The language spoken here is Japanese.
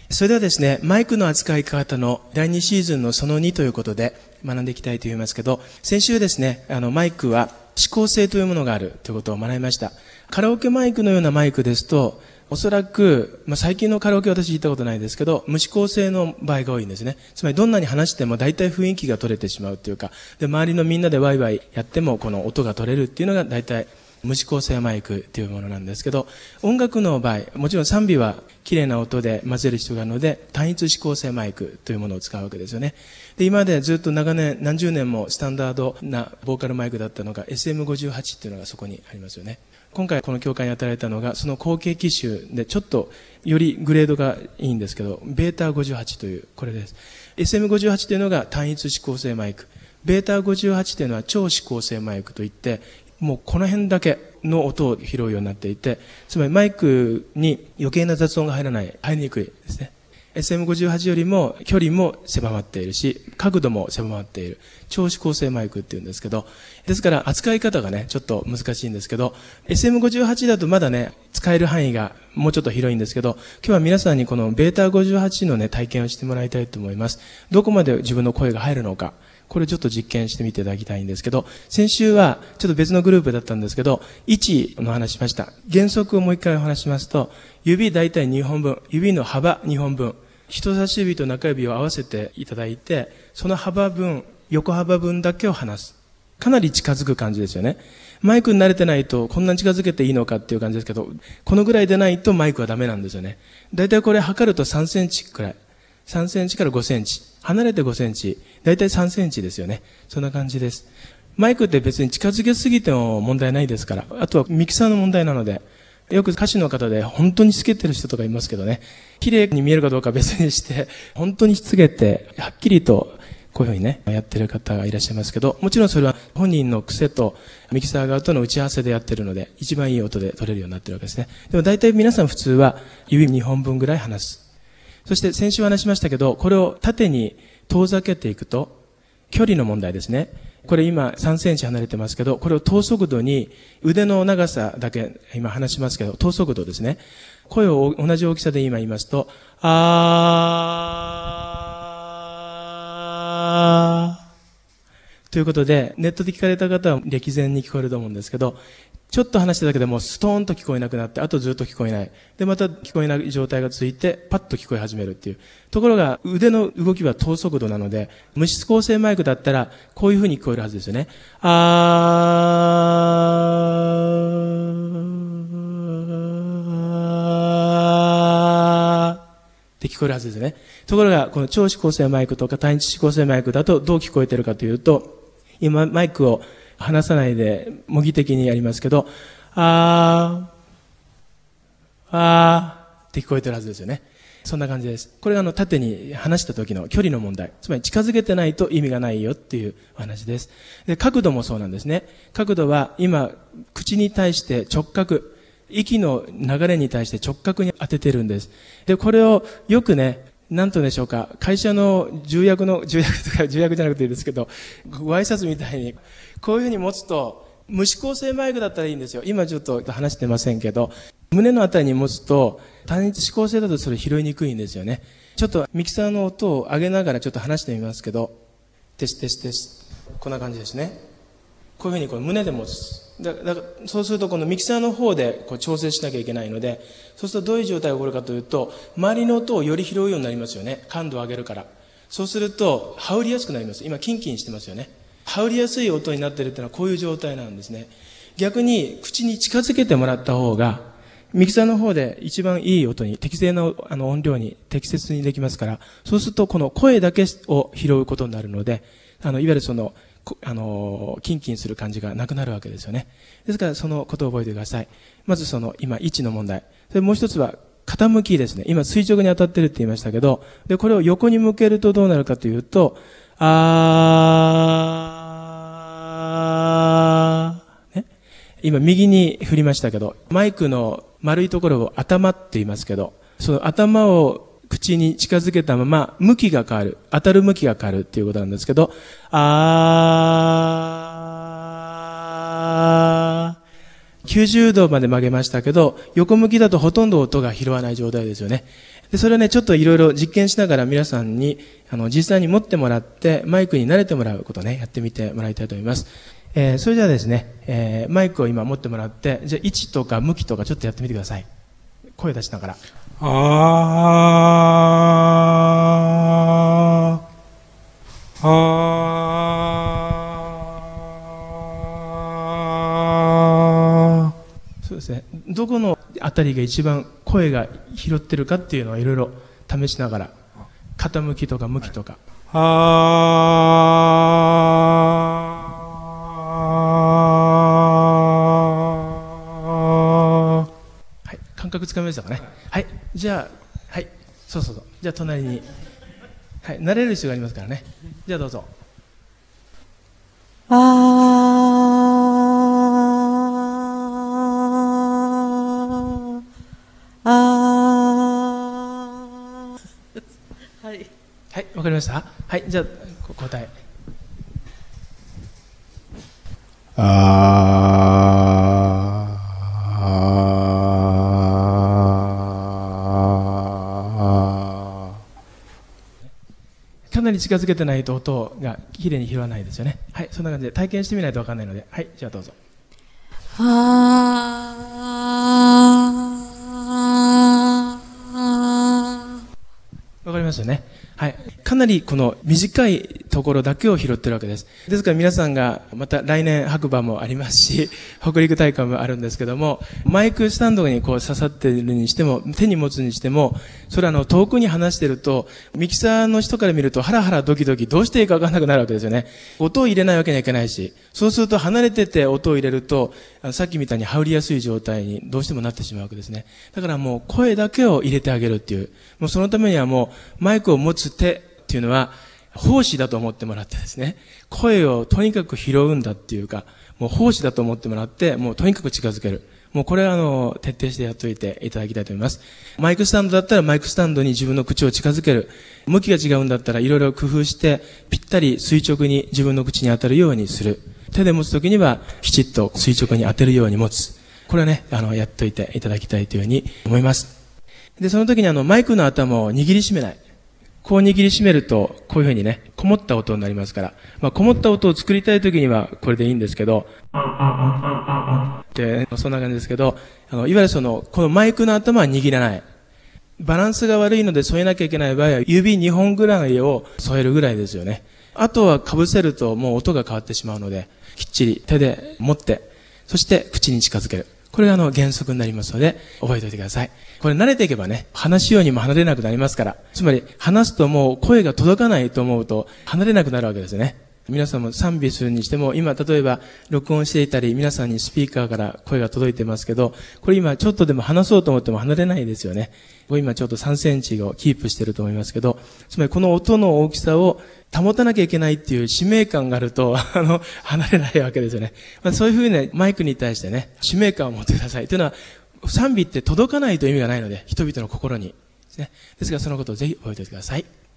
それではですね、マイクの扱い方の第2シーズンのその2ということで学んでいきたいと思いますけど、先週ですね、マイクは指向性というものがあるということを学びました。カラオケマイクのようなマイクですと、おそらく、最近のカラオケ私言ったことないですけど、無指向性の場合が多いんですね。つまりどんなに話しても大体雰囲気が取れてしまうというか、で、周りのみんなでワイワイやってもこの音が取れるっていうのが大体無指向性マイクというものなんですけど、音楽の場合、もちろん賛美は綺麗な音で混ぜる必要があるので、単一指向性マイクというものを使うわけですよね。で、今までずっと長年、何十年もスタンダードなボーカルマイクだったのが SM58 っていうのがそこにありますよね。今回この教会に与えられたのが、その後継機種でちょっとよりグレードがいいんですけど、ベータ58という、これです。SM58 というのが単一指向性マイク。ベータ58というのは超指向性マイクといって、もうこの辺だけの音を拾うようになっていて、つまりマイクに余計な雑音が入らない、入りにくいですね。SM58 よりも距離も狭まっているし、角度も狭まっている。超指向性マイクっていうんですけど、ですから扱い方がね、ちょっと難しいんですけど、SM58 だとまだね、使える範囲がもうちょっと広いんですけど、今日は皆さんにこのベータ58のね、体験をしてもらいたいと思います。どこまで自分の声が入るのか。これちょっと実験してみていただきたいんですけど、先週はちょっと別のグループだったんですけど、位置の話しました。原則をもう一回お話しますと、指大体2本分、指の幅2本分、人差し指と中指を合わせていただいて、その幅分、横幅分だけを離す。かなり近づく感じですよね。マイクに慣れてないとこんなに近づけていいのかっていう感じですけど、このぐらいでないとマイクはダメなんですよね。大体これ測ると3センチくらい。3センチから5センチ。離れて5センチ。だいたい3センチですよね。そんな感じです。マイクって別に近づけすぎても問題ないですから。あとはミキサーの問題なので。よく歌手の方で本当につけてる人とかいますけどね。綺麗に見えるかどうか別にして、本当につけて、はっきりとこういうふうにね、やってる方がいらっしゃいますけど、もちろんそれは本人の癖とミキサー側との打ち合わせでやってるので、一番いい音で取れるようになってるわけですね。でも大体皆さん普通は指2本分ぐらい離す。そして先週話しましたけど、これを縦に遠ざけていくと、距離の問題ですね。これ今3センチ離れてますけど、これを等速度に腕の長さだけ今話しますけど、等速度ですね。声を同じ大きさで今言いますと、ということで、ネットで聞かれた方は歴然に聞こえると思うんですけど、ちょっと話しただけでもうストーンと聞こえなくなって、あとずっと聞こえない。で、また聞こえない状態が続いて、パッと聞こえ始めるっていう。ところが、腕の動きは等速度なので、無指向性マイクだったら、こういう風に聞こえるはずですよね。って聞こえるはずですね。ところが、この超指向性マイクとか単一指向性マイクだとどう聞こえてるかというと、今マイクを離さないで模擬的にやりますけど、って聞こえてるはずですよね。そんな感じです。これが縦に離した時の距離の問題。つまり近づけてないと意味がないよっていうお話です。で、角度もそうなんですね。角度は今、口に対して直角、息の流れに対して直角に当ててるんです。で、これをよくね、なんとでしょうか、会社の重役とか重役じゃなくていいですけど、ご挨拶みたいに、こういうふうに持つと、無指向性マイクだったらいいんですよ。今ちょっと話してませんけど、胸のあたりに持つと、単一指向性だとそれ拾いにくいんですよね。ちょっとミキサーの音を上げながらちょっと話してみますけど、テステステス。こんな感じですね。こういうふうにこれ胸で持つ。だからそうするとこのミキサーの方でこう調整しなきゃいけないので、そうするとどういう状態が起こるかというと、周りの音をより拾うようになりますよね。感度を上げるから。そうすると、羽織りやすくなります。今、キンキンしてますよね。羽織りやすい音になっているというのはこういう状態なんですね。逆に口に近づけてもらった方が、ミキサーの方で一番いい音に、適正な音量に適切にできますから、そうするとこの声だけを拾うことになるので、いわゆるその、キンキンする感じがなくなるわけですよね。ですからそのことを覚えてください。まずその今位置の問題。それもう一つは傾きですね。今垂直に当たってるって言いましたけど、で、これを横に向けるとどうなるかというと、ね、今右に振りましたけど、マイクの丸いところを頭って言いますけど、その頭を口に近づけたまま、向きが変わる。当たる向きが変わるっていうことなんですけど、 90度まで曲げましたけど、横向きだとほとんど音が拾わない状態ですよね。で、それをね、ちょっといろいろ実験しながら皆さんに、実際に持ってもらって、マイクに慣れてもらうことをね、やってみてもらいたいと思います。それじゃあですね、マイクを今持ってもらって、じゃあ位置とか向きとかちょっとやってみてください。声出しながら。そうですね。どこのあたりが一番声が拾ってるかっていうのをいろいろ試しながら、傾きとか向きとか。はい。感覚つかめましたかね。はい。じゃあ、はい。そう。じゃあ隣に。はい。慣れる必要がありますからね。じゃあどうぞ。はい。はい、わかりました。はい、じゃあ、答え。かなり近づけてないと音がきれいに拾わないですよね。はい、そんな感じで体験してみないとわかんないので。はい、じゃあどうぞ。わかりますよね。はい。かなりこの短いところだけを拾ってるわけです。ですから皆さんがまた来年白馬もありますし、北陸大会もあるんですけども、マイクスタンドにこう刺さっているにしても、手に持つにしても、それ遠くに離してると、ミキサーの人から見るとハラハラドキドキどうしていいかわからなくなるわけですよね。音を入れないわけにはいけないし、そうすると離れてて音を入れると、さっきみたいに羽織りやすい状態にどうしてもなってしまうわけですね。だからもう声だけを入れてあげるっていう、もうそのためにはもうマイクを持つ手っていうのは奉仕だと思ってもらってですね、声をとにかく拾うんだっていうか、もう奉仕だと思ってもらって、もうとにかく近づける。もうこれは徹底してやっておいていただきたいと思います。マイクスタンドだったらマイクスタンドに自分の口を近づける。向きが違うんだったらいろいろ工夫して、ぴったり垂直に自分の口に当たるようにする。手で持つときにはきちっと垂直に当てるように持つ。これはね、やっといていただきたいというふうに思います。で、その時にマイクの頭を握りしめない。こう握りしめると、こういうふうにね、こもった音になりますから。こもった音を作りたいときには、これでいいんですけど、って、そんな感じですけど、いわゆるこのマイクの頭は握らない。バランスが悪いので添えなきゃいけない場合は、指2本ぐらいを添えるぐらいですよね。あとは被せるともう音が変わってしまうので、きっちり手で持って、そして口に近づける。これが原則になりますので、覚えておいてください。これ慣れていけばね、話しようにも離れなくなりますから。つまり、話すともう声が届かないと思うと、離れなくなるわけですね。皆さんも賛美するにしても、今例えば録音していたり、皆さんにスピーカーから声が届いてますけど、これ今ちょっとでも話そうと思っても離れないですよね。これ今ちょっと3センチをキープしてると思いますけど、つまりこの音の大きさを保たなきゃいけないっていう使命感があると、離れないわけですよね。そういうふうにマイクに対してね、使命感を持ってください。というのは、賛美って届かないと意味がないので、人々の心にですね。ですからそのことをぜひ覚えておいてください。